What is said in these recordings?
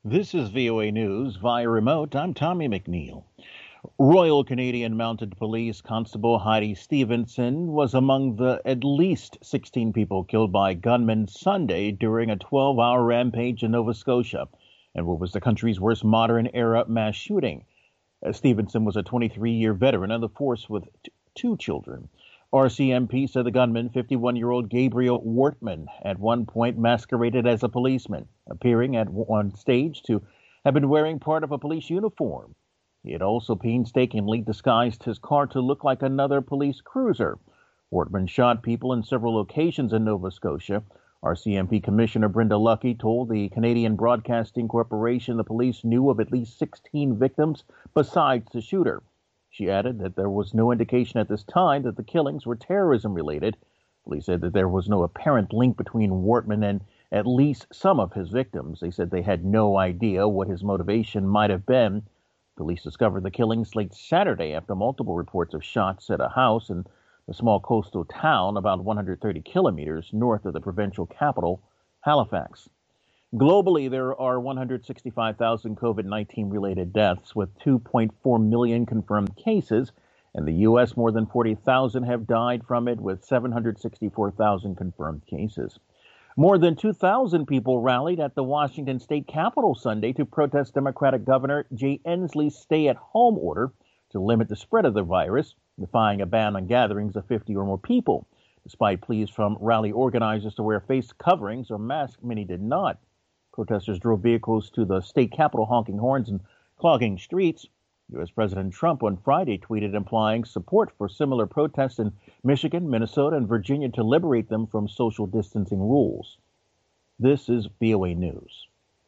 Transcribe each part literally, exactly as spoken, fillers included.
This is V O A News via remote. I'm Tommy McNeil. Royal Canadian Mounted Police Constable Heidi Stevenson was among the at least sixteen people killed by gunmen Sunday during a twelve-hour rampage in Nova Scotia, and what was the country's worst modern-era mass shooting. Uh, Stevenson was a twenty-three-year veteran of the force with t- two children. R C M P said the gunman, fifty-one-year-old Gabriel Wortman, at one point masqueraded as a policeman, appearing at one stage to have been wearing part of a police uniform. He had also painstakingly disguised his car to look like another police cruiser. Wortman shot people in several locations in Nova Scotia. R C M P Commissioner Brenda Lucki told the Canadian Broadcasting Corporation the police knew of at least sixteen victims besides the shooter. She added that there was no indication at this time that the killings were terrorism-related. Police said that there was no apparent link between Wortman and at least some of his victims. They said they had no idea what his motivation might have been. Police discovered the killings late Saturday after multiple reports of shots at a house in the small coastal town about one hundred thirty kilometers north of the provincial capital, Halifax. Globally, there are one hundred sixty-five thousand COVID nineteen related deaths, with two point four million confirmed cases. In the U S, more than forty thousand have died from it, with seven hundred sixty-four thousand confirmed cases. More than two thousand people rallied at the Washington state capitol Sunday to protest Democratic Governor Jay Inslee's stay-at-home order to limit the spread of the virus, defying a ban on gatherings of fifty or more people. Despite pleas from rally organizers to wear face coverings or masks, many did not. Protesters drove vehicles to the state capitol honking horns and clogging streets. U S. President Trump on Friday tweeted implying support for similar protests in Michigan, Minnesota, and Virginia to liberate them from social distancing rules. This is V O A News.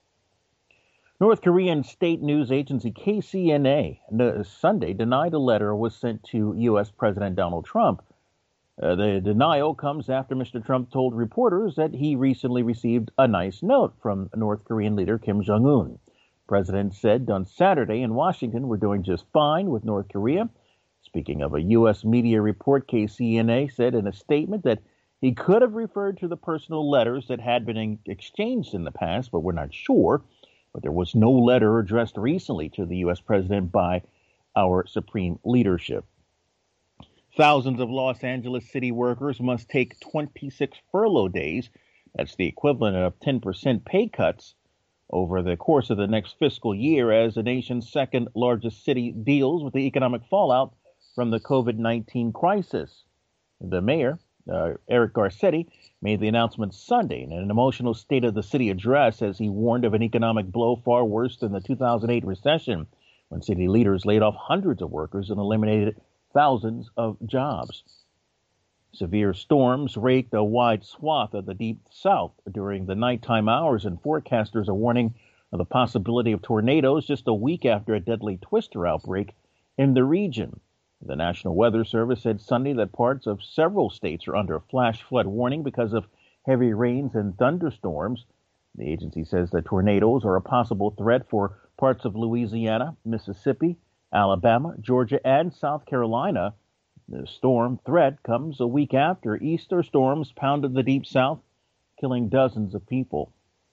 North Korean state news agency K C N A Sunday denied a letter was sent to U S. President Donald Trump. Uh, the denial comes after Mister Trump told reporters that he recently received a nice note from North Korean leader Kim Jong-un. The president said on Saturday in Washington, "We're doing just fine with North Korea." Speaking of a U S media report, K C N A said in a statement that he could have referred to the personal letters that had been exchanged in the past, but we're not sure. But there was no letter addressed recently to the U S president by our supreme leadership. Thousands of Los Angeles city workers must take twenty-six furlough days. That's the equivalent of ten percent pay cuts over the course of the next fiscal year as the nation's second largest city deals with the economic fallout from the COVID nineteen crisis. The mayor, uh, Eric Garcetti, made the announcement Sunday in an emotional State of the City address as he warned of an economic blow far worse than the two thousand eight recession, when city leaders laid off hundreds of workers and eliminated thousands of jobs. Severe storms raked a wide swath of the deep south during the nighttime hours, and forecasters are warning of the possibility of tornadoes just a week after a deadly twister outbreak in the region. The National Weather Service said Sunday that parts of several states are under a flash flood warning because of heavy rains and thunderstorms. The agency says that tornadoes are a possible threat for parts of Louisiana, Mississippi, Alabama, Georgia, and South Carolina. The storm threat comes a week after Easter storms pounded the deep south, killing dozens of people.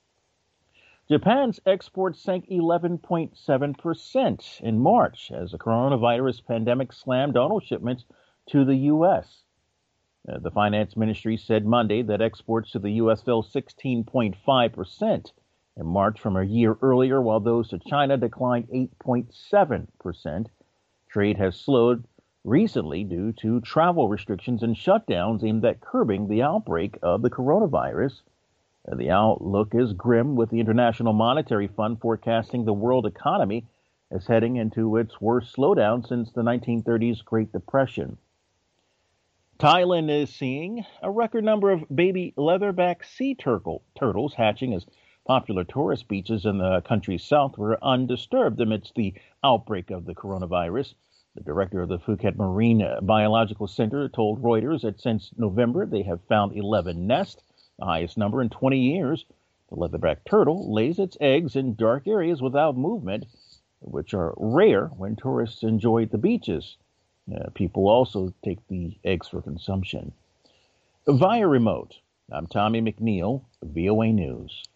Japan's exports sank eleven point seven percent in March as the coronavirus pandemic slammed auto shipments to the U S. Uh, the finance ministry said Monday that exports to the U S fell sixteen point five percent in March from a year earlier, while those to China declined eight point seven percent. Trade has slowed recently due to travel restrictions and shutdowns aimed at curbing the outbreak of the coronavirus. Uh, the outlook is grim, with the International Monetary Fund forecasting the world economy as heading into its worst slowdown since the nineteen thirties Great Depression. Thailand is seeing a record number of baby leatherback sea turtle, turtles hatching as popular tourist beaches in the country's south were undisturbed amidst the outbreak of the coronavirus. The director of the Phuket Marine Biological Center told Reuters that since November they have found eleven nests, the highest number in twenty years. The leatherback turtle lays its eggs in dark areas without movement, which are rare when tourists enjoy the beaches. Uh, people also take the eggs for consumption. Via remote, I'm Tommy McNeil, V O A News.